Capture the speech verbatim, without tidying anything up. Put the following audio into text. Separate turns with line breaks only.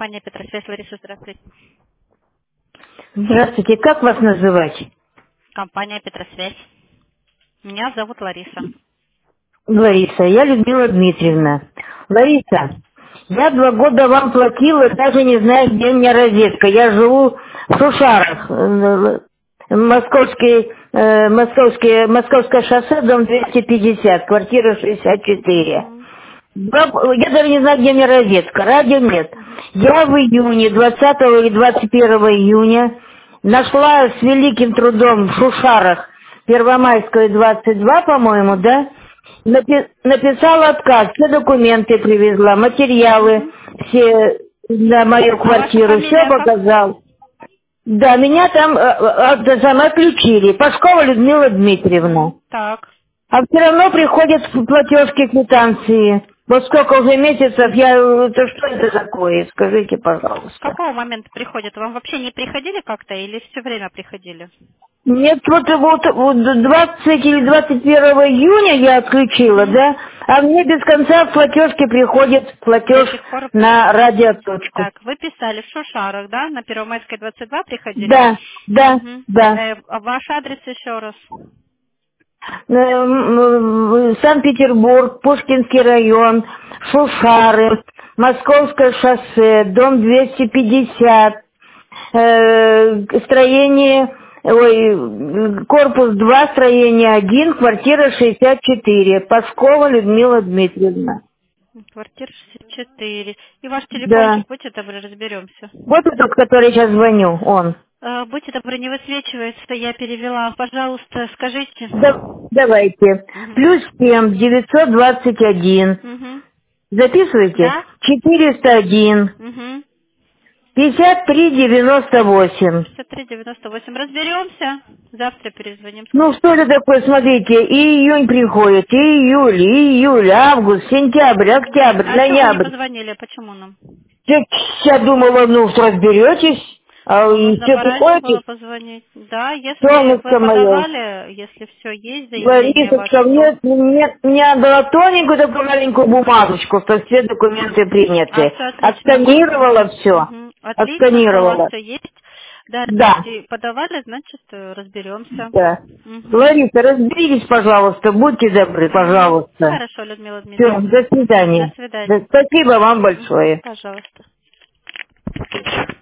Компания Петросвязь. Лариса, здравствуйте.
Здравствуйте, как вас называть?
Компания Петросвязь. Меня зовут Лариса.
Лариса, я Людмила Дмитриевна. Лариса, я два года вам платила, даже не знаю, где у меня розетка. Я живу в Шушарах, э, Московский, э, Московский, Московское шоссе, дом двести пятьдесят, квартира шестьдесят четыре.
Угу.
Два- Я даже не знаю, где у меня розетка, радио нет.
Угу.
Я в июне, двадцатого или двадцать первого июня, нашла с великим трудом в Шушарах, Первомайская, двадцать два, по-моему, да? Напи- написала отказ, все документы привезла, материалы,
Угу.
все на мою
А ваша
квартиру, все
фамилия как?
показал. Да, меня там э, э, э, там отключили. Пашкова Людмила Дмитриевна.
Угу. Так.
А все равно приходят платежки, квитанции. Вот сколько уже месяцев, я... Это что это такое? Скажите,
С
пожалуйста.
какого момента приходят? Вам вообще не приходили как-то или все время приходили?
Нет, вот, вот, вот двадцатого или двадцать первого июня я отключила,
Угу.
да? А мне без конца в платежке приходит
До
платеж
сих пор.
на радиоточку.
Так, вы писали в Шушарах, да? На Первомайской двадцать два приходили?
Да, да,
Угу.
да.
Э, а ваш адрес еще раз?
Э, м, м, Санкт-Петербург, Пушкинский район, Шушары, Московское шоссе, дом двести пятьдесят, э, строение, ой, корпус два, строение один, квартира шестьдесят четыре, Пашкова Людмила Дмитриевна.
Квартира шестьдесят четыре. И ваш
Да.
телефончик, будьте добры, разберемся.
Вот этот, который сейчас звоню, он.
Э, Будьте добры, не высвечивается, я перевела. Пожалуйста, скажите.
Да- давайте.
Угу.
Плюс семь, девятьсот двадцать один.
Угу.
Записывайте.
Да?
Четыреста один.
Угу.
пятьдесят три девяносто восемь.
шестьдесят три девяносто восемь. Разберемся. Завтра перезвоним,
Ну
скажите.
что это такое, смотрите, и июнь приходит, и июль, и июль, август, сентябрь, октябрь,
А что вы не
ноябрь.
позвонили? Почему нам?
Я, я думала, ну что разберетесь, а
Ну,
и
нужно
все
пораньше было
приходите,
позвонить. Да, если вы
солнышко мое.
подавали, если все есть, заявление
Ларисочка,
ваше, то...
мне, мне, мне дала тоненькую такую маленькую бумажечку, что все документы
А,
приняты.
все отлично.
Отсканировала все,
Мгм. Отлично, что у вас
отсканировала.
все есть. Да,
Да,
и подавали, значит, э, разберемся.
да.
Мгм.
Лариса, разберитесь, пожалуйста, будьте добры,
Мгм.
пожалуйста.
Хорошо, Людмила
Все,
Дмитриевна.
до
Мгм. До
свидания. Да,
свидания.
спасибо вам
Мгм.
большое.
Пожалуйста.